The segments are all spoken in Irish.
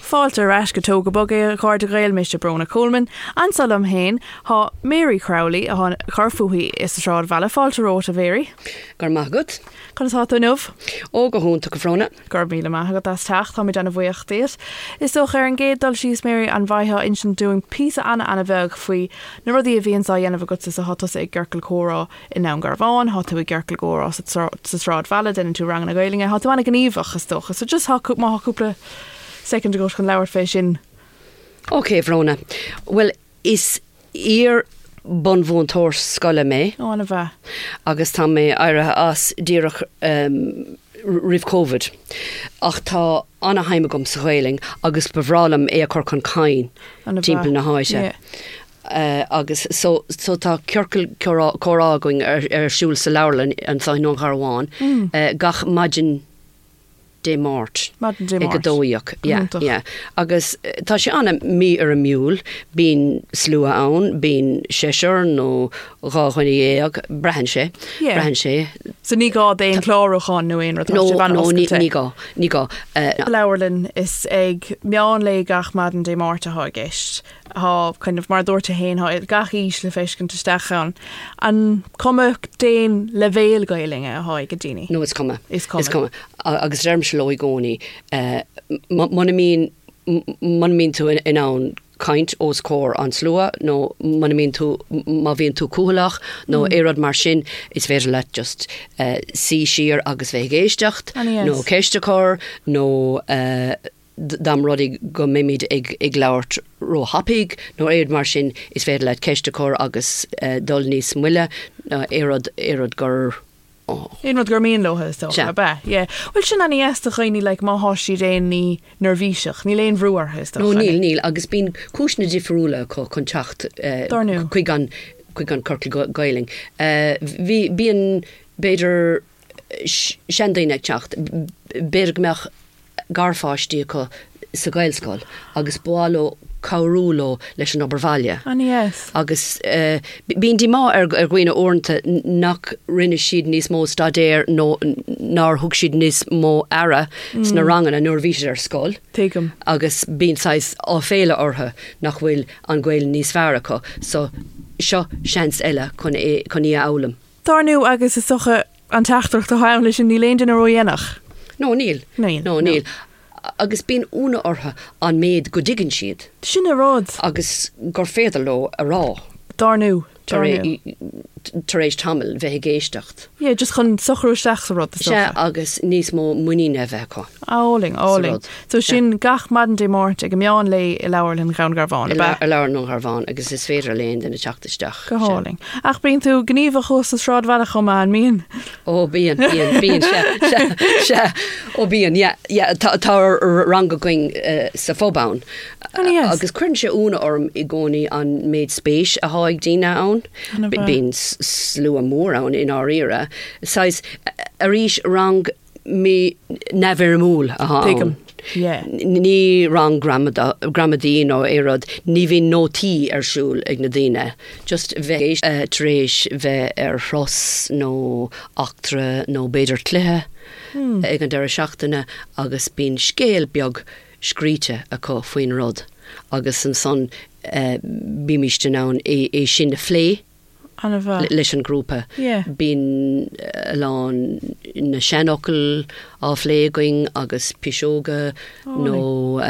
fáilte ras go tóga bogé chuir de réil Mr. Brona Coleman, ansal am héin há Mary Crowley a há chufuí is a srád bhela fáilte róta bhéri. Gur maithagad. Chutá tú nuh? Ó go húnta go fróna. Gur míle maithagad as teach tá mid anna bhuiocht déas. Is so ar an géad dul síos Mary an bhaithe instant doing písa anna bheg faoi na rudí a bhíon sa dhéanamh go sa hatas ag ggurcail córá in ná Garbháin, há tú ag ggurcail córá sa srád bhela den tú rang na gailinge, há tú anna gníomhach is stocha, so just háúpla second go chun leabhar fé sin. Ok, fróna. Well, is ír bon bhúntóir scoile mé. Ó anna bheith. Agus tá mé áirithe as díreach rih COVID. Ach tá anna haime gom sa ghéiling agus bhrálam é a chur chun cain timppla na háise. Agus so tá ceorcail chorá going ar siúil sa leabharlann an sáin nó Garbháin gach maidin dé Mát. Ag go dóíoch. Agus tá sé anna mí ar a miúil, bín slua ann, bín séisiir nó ráchainna éag, brehan sé. So ní gá é an chláracháin nó éon ní gá. Leabharlann is ag meán le gach maidin dé Mát a há gist. Há kind of mar dúirte héin há gach ís le féiscin testechan an cumach déin le bhéal gailinge a há go dtíine. No, is cuma. Agus derm se loi gcónaí. Man mín tú in ann kaint os cór an slua, no man mín tú má bhíon tú cúhalach, no érad mar sin is féidir le just sí siar agus bheith géisteacht, no céistecór, no dam rudí go mimid ag leabhart ró hapig, nó éad mar sin is féidir le céistecór agus dul níos muile, érad gur Éonrad gur míon lotha is Well sin aní éasta chuoine le má háisí réon ní nervíiseach, ní léon bhrúar is No, níl, agus bín cúisna difriúla chun teacht chuig an corcail gailing. Bíon beidir seandaine teacht, beidir meach garfáistí go sa gailscoil, agus buálo caurúlo leis an Obervallia. Agus bín dímá ar gcuoine ornta nach rinne siad níos mó stadéir nar thug siad níos mó ara sna rangan a nuair ar scoil. Agus bín sais á féile ortha nach bhfuil an ghail níos fearracha, so seo seans eile chun í álam. Darnú agus is socha an teachtracht a haim leis an ní léon den aróhéanach. No, níl. Agus bín úna ortha an méid go digan siad. Sin a rád. Agus gur féidir lo a rá. Darnú. Tar éis tamil bheith géisteacht. Just chun sochrúisteach sa rud. Se agus níos mó muíine bheitcha. Áling. So sin gach maidin dé Mát ag meán le i leabharlann Ghán Garbháin. I leabharlann nó Garbháin agus is féidir léon den teachtaisteach. Go háling. Ach bíon tú gníomh chus a srád bhela chum an míon. Ó bíon se. Ó bíon, tá rang go going sa fóbán. Agus cuireann sé úna orm i gcónaí an méid spéis a háig dína ann. Bín slua mór ann in áíire. Sais a rís rang mí never múl a há. Ní rang gramadín ó érad, ní bhín nótí ar siúil ag na daoine. Just bheith tréis bheith ar chros nó achtra nó beidir cluthe ag an deire seachtaine agus bín scéal beag scríte a có faoin rud. Agus an son bíimiiste nán é sin na phlé leis an grúpa. Bín lán na seanocil á phléing agus pisóga nó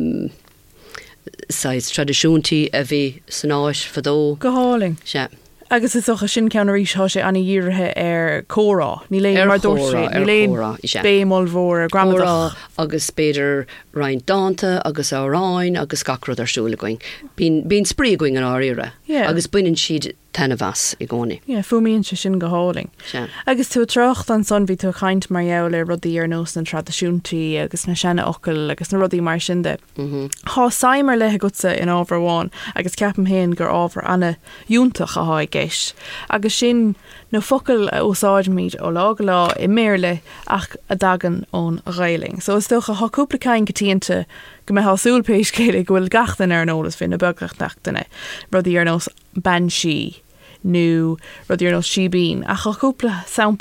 sais tradiisiúntaí a bhí san áis fadó. Go háling. Agus is socha sin ceanna rís há sé anna díirithe ar córá. Ní léon mar dúirtrí, ní léon bémol mhór gramadach. Agus beidir rain dáanta, agus áráin, agus gacrad ar siúla going. Bín sprí going an áíire. Agus buinn siad tena bheas i gcónaí. Fuaimíonn se sin go háling. Agus tú trocht an son bhí tú chaint mar eall le rudaí ar nós na tradiisiúntaí agus na seanna ocail agus na rudaí mar sin de. Tá saimar lethe gutsa in ábharháin agus ceapam héin gur ábhar anna dúntaach a háig géis. Agus sin nó focail úsáid míid ó lá i méle ach a dagan ón réiling. So is stocha háúpla cain gotíanta go me hásúlpéis céile gohfuil gachtain ar nólas fin na begacht nachtainna rudaí ar nós banshee nó rudí ar nó sibín a chaúpla sampla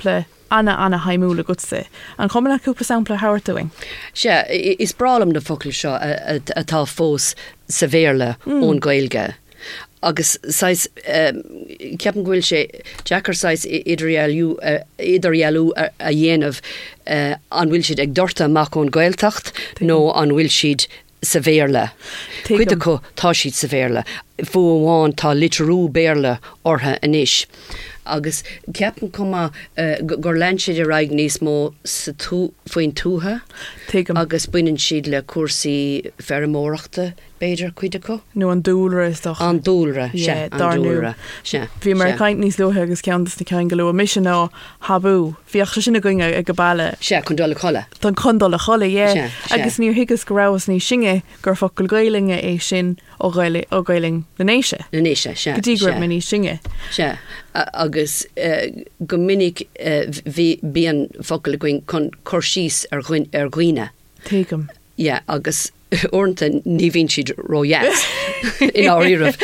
anna haimúla gutsa. An cumna cúpla sampla how doing. Se is bralam na focail seo atá fós sa bhéarla ón Gaeilge. Agus sais ceapan ghfuil sé Jackar sais idirhealú a dhéanamh an bhfuil siad ag dorta amach ón Gaeltacht nó an bhfuil siad sa bhéarla. Cuide go tá siad sa bhéarla. Fuamháin tá litrú béarla ortha inis. Agus ceapan cuma gur lein siad a raig níos mó faoin tútha agus buineann siad le cuasaí fearmóireachta beidir cuide go? No an dúlra is doch. An dúlra, an dúlra. Bhí mar caint níos luthe agus ceantas na cean go leua mission ná habú. Bhí achta sinna going ag go baile. Se chun dul chola. Tá chun dul chola, é. Agus níor higus go ráhas ní singe gur focail Gaelinge é sin ó Gaeling na néise. Na néise, se. Go dtí gur miní singe. Se. Agus go minic bíon focail going chun corsís ar ghuine. Téigem. Ja, agus ornta ní bhíonn siad róias in áirimh.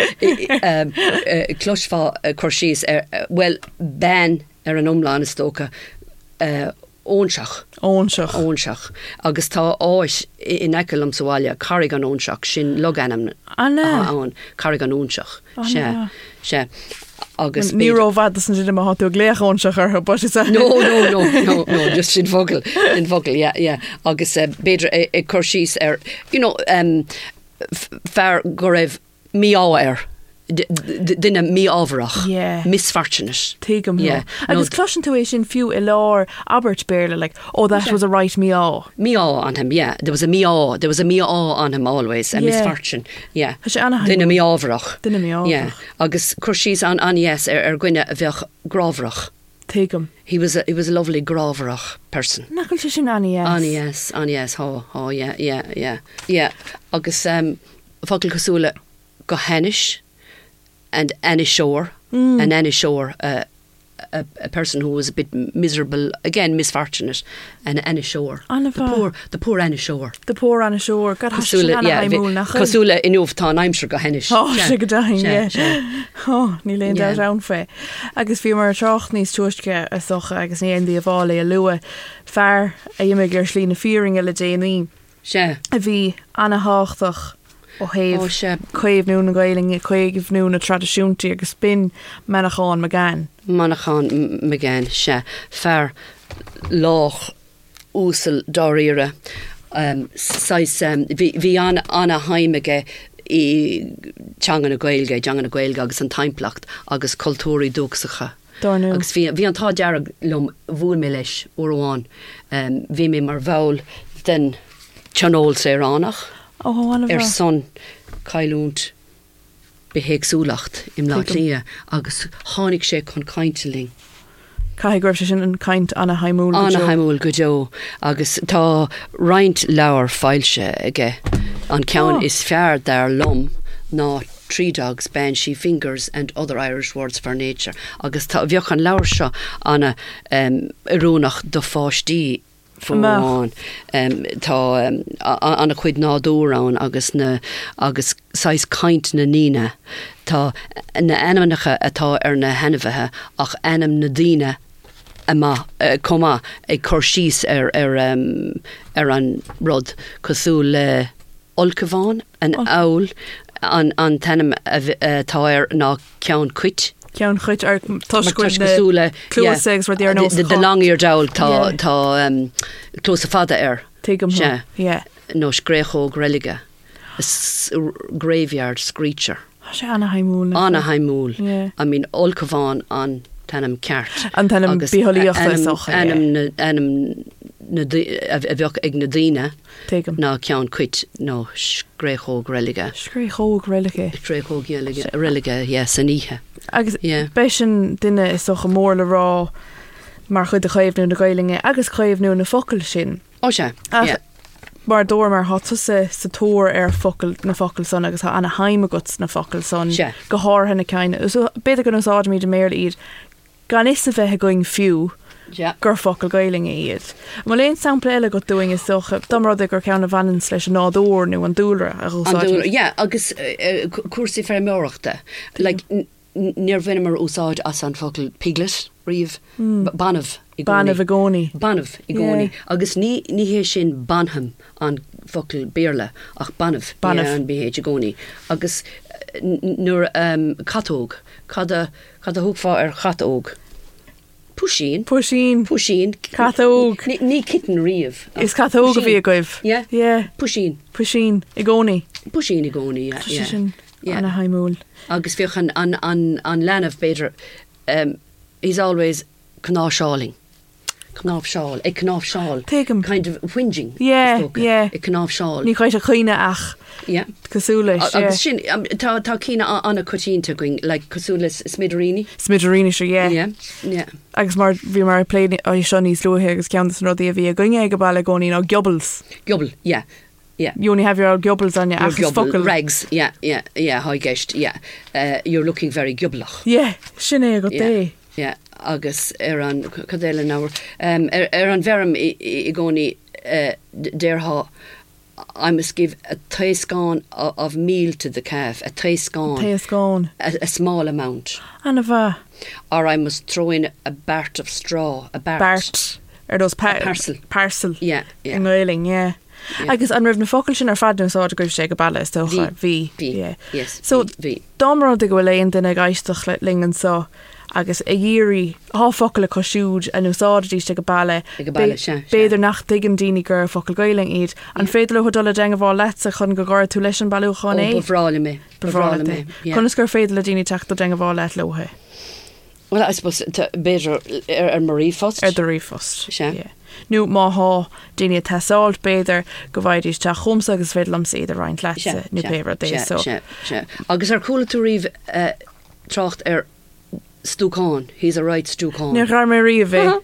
Closfá corsís well ben ar an umláin is tóca ónseach. Agus tá áis in eiceil amsáile carrig an ónseach sin loganam an carrig an ónseach. Se. Agus Níró bhd san sin má tú léachónseach ar ba No, just sin fogel in fogel, yeah. Agus beidir e corsís ar, fear go raibh míá duine mí ábharach. Misfortunate. Téigem, agus cloisian tú é sin fiú I lár Albert Béarla, like, that was a right míá. Míá on him, yeah. There was a míá on him always, a misfortune, yeah. Duine mí ábharach. Duine mí ábharach. Yeah. Agus cursís an yes ar gcuine a bheith grábharach. Téigem. He was a lovely grábharach person. Nachil sé sin yes, yeah. Agus focail cosúla go henis and Annie Shore, and Annie Shore, a person who was a bit miserable, again misfortunate, and Annie Shore, the poor Annie Shore. The poor Annie Shore. God, Cosúla inúh tá aimsir go henis. Se go daing, ní léon dá rán fé. Agus bhí mar trocht níos tuaisce a socha agus níon dí a bhála a lua fear a dhéime gur slí na fíring le déanaí. Se. A bhí anna háchtach ó héh chuomhnú na Gaelinge, chuomhnú na tradiisiúntaí agus bin Manachán Magan. Manachán Magan, se. Fear lách úsal dáíire. Bhí anna haimige I teangan na Gaeilge agus an timplacht agus cultúraí dúgsacha. Agus bhí an tá dearg lom bhuail mé leis uháin. Bhí mé mar bhail den teanóil sé ránach. Son cailúnt behéagsúlacht im lá lia agus tháinig sé chun cainteling. Cai greibh sé sin an caint anna haimúil go deo agus tá roinnt leabhar fáilte aige. An ceann is fearr dar lom ná Tree Dogs, Banshee Fingers and other Irish words for nature. Agus tá bheoch an leabhar seo anna irónach do fáistí Fumáin tá anna chuid nádórán agus sais caint na níine tá na animnacha atá ar na henmhethe ach anam na díine comá ag corsís ar an rud cosú le olcaváin an awl an tanam tá ar ná ceann cuit. Ceann chuit ar tuiscúile clúsaigh rud ar nó de langíar dail tá clúsa fada ar. Téigem nó scréchóg relige. Graveyard screecher. sé anna haimúil. Anna haimúil. I mean, olcaváin an tanam ceart. An tanam bítholaíochta anam a bheoch ag na díine ná ceann cuit nó scréchóg relige. Scréchóg relige. Scréchóg relige, san ihe. Agus béisin duine is socha mór le rá mar chud a chaomhnú na Gaelinge agus chaomhnú na focail sin. Se. Mar dóir mar hátusa sa tóir ar focail na focail son agus anna haimimegat na focail son go hátha na ceine. So beidir gan úsáid míad méir iad gan is a bheith going fiú gur focail Gaelinge iad. Má léon sampla eile go doing is socha domrád gur ceanna bhanan leis an nádóir nó an dúlra a úsáid. Agus cuasaí fearmóireachta. Like níor bhfuine mar úsáid as an focail piglet riomh banmh Banmh i gcónaí. Banmh i gcónaí. Agus ní hé sin banham an focail béarla ach banmh an bhé i gcónaí. Agus nuair catóg, cad a thugfá ar chatóg. Pusheen. Catóg. Ní kitten riamh. Is catóg a bhí a goibh? Yeah. Pusheen i gcónaí. Pusheen i gcónaí, yeah. Anna haimúil. Agus bhíochan an lenamh beidir, he's always knáfsháling. Knáfsháil. Tegum. Kind of whinging. Yeah. Knáfsháil. Ní chuid a chuoine ach. Yeah. Cosúlas. Agus sin, tá cína anna cotínta going, like cosúlas smiderini. Smiderini, sure, Yeah. Agus bhí mar pléin ó seo níos luathe agus ceantas an rudaí a bhí a gcuine go bailla gcónaí ná gobbles. Gobble, yeah. You only have your old gobbles on your focal rags. Yeah. High guest. Yeah. You're looking very gublach. Yeah. Sinné go day. Yeah. Agus an cadéile náir. An verm I gcónaí déirtha. I must give a taiscán of meal to the calf. A taiscán. A small amount. Anna Or I must throw in a bart of straw. A bart. Or those parcel. Yeah. In oiling, yeah. Agus an rih na focail sin ar fadú sá a goibh sé go bailla tócha bhí. Yes. So dámara de go bhfuil éon duine gaiisteach le lingan só agus a dhéirí há focail a cosisiúd a úsáidtí go bailla béidir nach digan daoine gur focail gailing iad an féidir le chudála de bháil leta chun go gáir tú leis an bailúchan é. Bhrála mé. Chunas gur féidir le daoine teachta de bháil leit lothe. Well, I suppose béidir ar marí fast. Ar do rí fast. Nú máth daine teáilt béidir go bhaidís te chumsa agus félam sa idir rein leise nó péra dé so. Agus ar coolla tú riomh tracht ar stúcán. He's a right stúcán. Ní gar mé riomh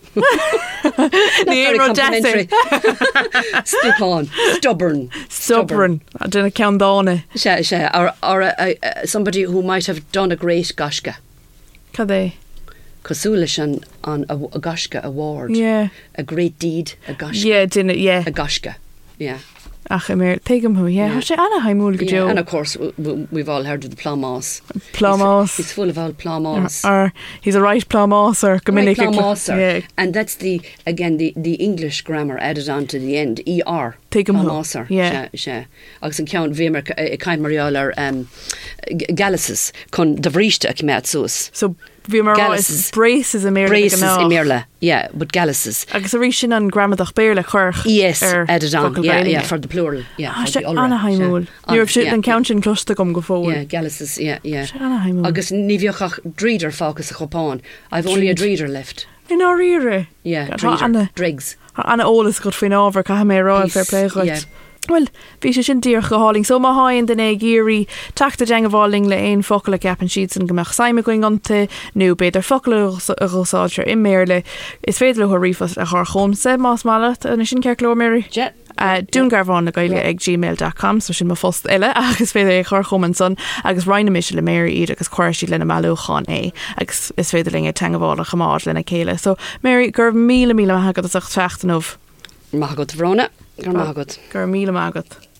Ní stúcán. Stubborn. A duna ceandána. Or somebody who might have done a great gashka. Cad é? Cosúlis an a gashka award. Yeah. A great deed, a gashka. Yeah. A gashka. Yeah. Ach, take who, yeah. How Anna haimúil go Joe. And of course, we've all heard of the Plumás. He's full of all Plumás. Or he's a right Plumásar. Right Plumásar. Yeah. And that's the English grammar added on to the end. ER. Take him Plumásar. Yeah. Agus an count Vimer kind Marialar Galasis con de Vrista Kimatsus. So Vimer braces a Mirla. Yeah, but Galasis. Agus a rishin an gramadach bearla church. Yes, added on. Yeah, for the plural. Yeah. Anna haimúil. You're shit an counting cluster come go forward. Yeah, Galasis. Yeah. Anna haimúil. Agus niviochach dreeder focus a chopán. I've only a dreeder left. In our ear. Yeah, dreeder. Dregs. Anna Olas got fin over ca mé ra fair play right. Yeah. Well, bhí sé sin dír go háling, so má hain den é géirí teachta de bháling le éon focail a ceapan siad san gomach saime going ante, nó beidir focail a rosáidre in méle, is féidir le riomfas a th chomsa más mallat a sin ceir cló Mary? Jet. Dún garbháin na gaile ag gmail.com, so sin má fost eile agus féidir chuir choman son agus roiine mis le Mary iad agus chuir si lena malúchan é agus is féidir linge teangáil a chamáid lena céile. So Mary gur míle agad a teachtanmh. Mágad bhróna. Gur mágad. Gur míle mágad.